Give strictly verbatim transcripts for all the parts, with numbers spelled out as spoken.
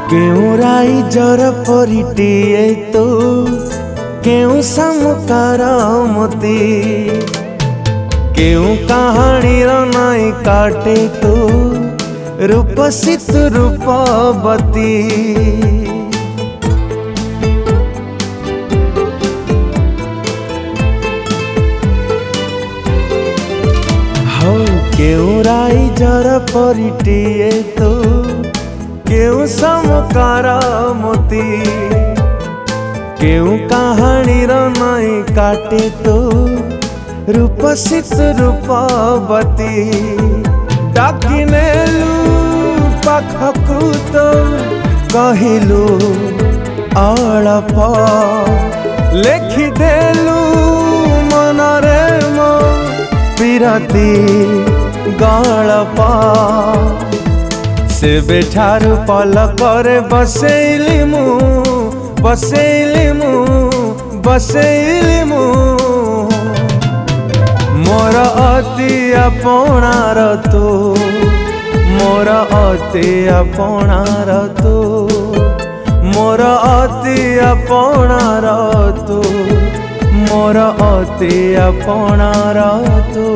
केउ राई जर परिटिए तो केउ सामुकार मती केउ कहानी नाई काटे तो रूपसित रूपवती हो केउ राई जर परिटिए तो केउ सामुकार मती केउ कहानी नाई काटे तो रूपसित रूपवती डाकिनेलु पाखकु तो कहिलु अळप लेखिदेलु मनरे मो पिरती गळप से बेठारु पलकरे बसैली मु बसैली मु बसैली मु मोर अति अपनार तू मोर अति अपनार तू मोर अति अपनार तू मोर अति अपनार तू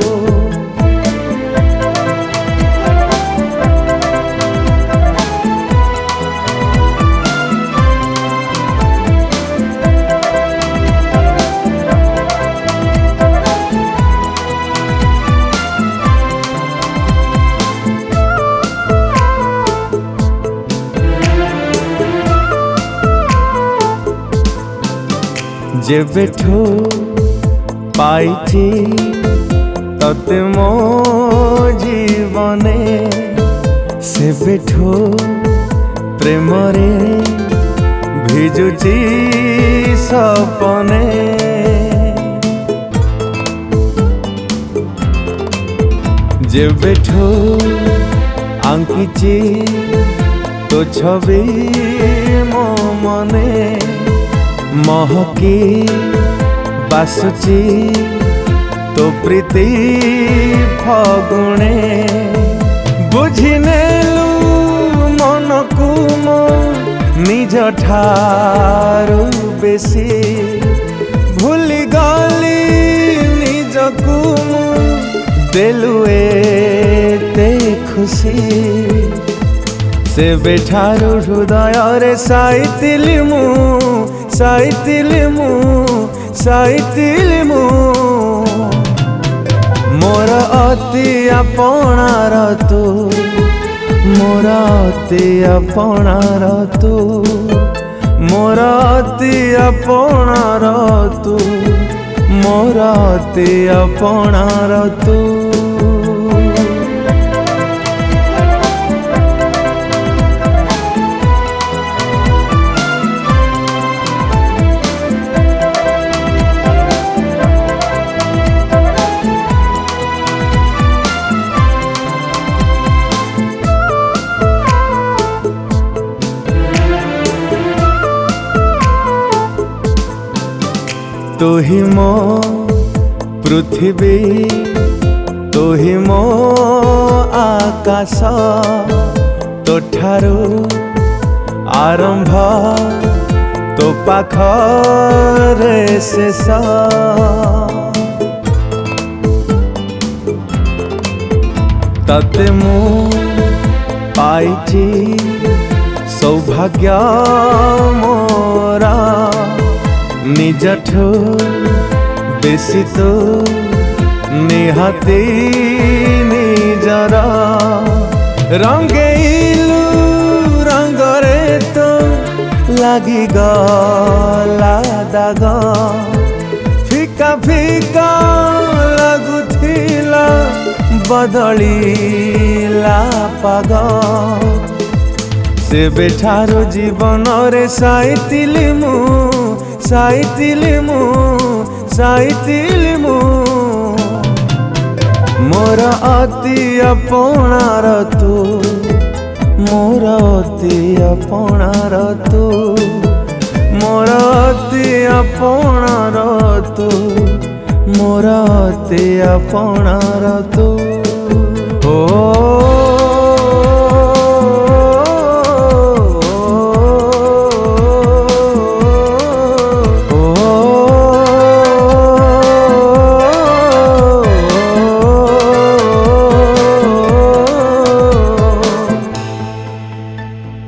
जेबेठू पाइछि तते मो जीवने सेबेठू प्रेम रे भिजुची सपने जेबेठू आंकिछि तो छवि मो मने महकी बासुची तो प्रीति फगुणे बुझिनेलु मन को मो निज ठारू बेसी भूली गली निज को मो देलु एते खुशी से बेठारू हृदय रे साइतिली मु साइतिली मु साइतिली मु मोर अति अपनार तू मोर अति अपनार तू मोर अति अपनार तू मोर अति अपनार तू तू ही मो पृथ्वी तू ही मो आकाश तो ठारू आरंभ तो पाखरे शेष तते मु पाइछि सौभाग्य मोरा निजठू बेसी तो निहाती निजर रंगेलु रंगरे तो लगी गला दाग फिका फिका लगुथिला बदलीला पाग से बेठारो जीवन रे साइतिली मु साइतिली मु साइतिली मु मोर अति अपनार तू मोर अति अपनार तू मोर अति अपनार तू मोर अति अपनार तू ओ